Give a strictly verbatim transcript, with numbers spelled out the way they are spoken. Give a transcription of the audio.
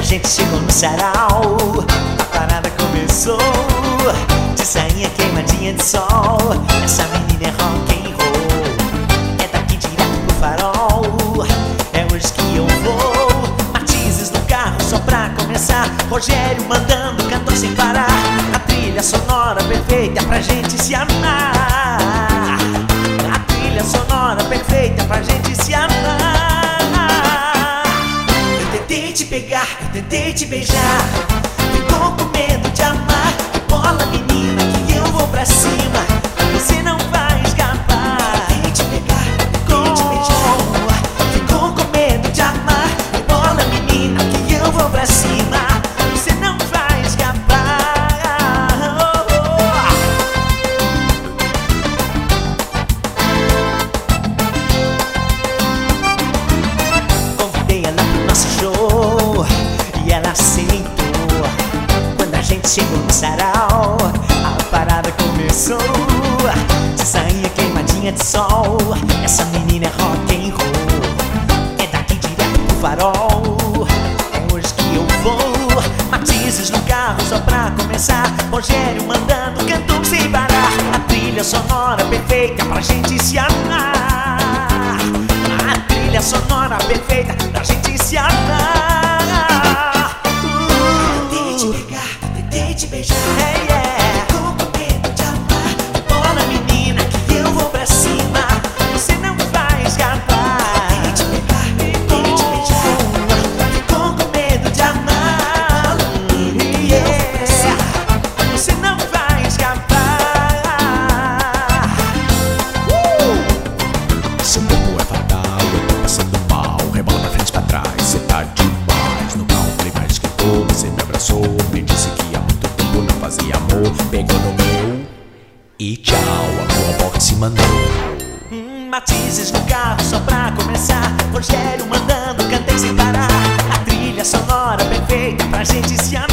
gente chegou no sarau, a parada começou. De sainha queimadinha de sol, essa menina é rock and roll. É daqui direto pro farol, é hoje que eu vou. Matizes no carro só pra começar, Rogério mandando cantor sem parar. A trilha sonora perfeita pra gente se amar. A trilha sonora perfeita pra gente se amar. Eu tentei te pegar, eu tentei te beijar, ficou com medo de amar. Bola menina que eu vou pra cima, você não vai escapar. Tentei te pegar, tentei te beijar, ficou com medo de amar. Bola menina que eu vou pra cima, você não vai escapar. Convidei ela pro nosso show e ela aceitou. Quando a gente chegou no sarau, a parada começou. De sainha queimadinha de sol, essa menina é rock and roll. É daqui direto pro farol, é hoje que eu vou. Matizes no carro só pra começar, Rogério mandando cantor sem parar. A trilha sonora perfeita pra gente se amar. A trilha sonora perfeita pra gente se amar. Tentei te pegar, tentei te beijar, hey, yeah. Ficou com medo de amar. Bola menina que eu vou pra cima, você não vai escapar. Tentei te pegar, tentei te beijar, ficou com medo de amar. E eu vou pra cima, você não vai escapar. uh! Seu corpo é fatal, eu tô passando mal. Rebola pra frente, pra trás, cê tá demais. No carro clima esquentou, você me abraçou, me disse que há muito tempo não fazia amor. Pegou no meu e tchau, a tua boca se mandou. Hum, Matizes no carro só pra começar, Rogério mandando cantei sem parar. A trilha sonora perfeita pra gente se amar.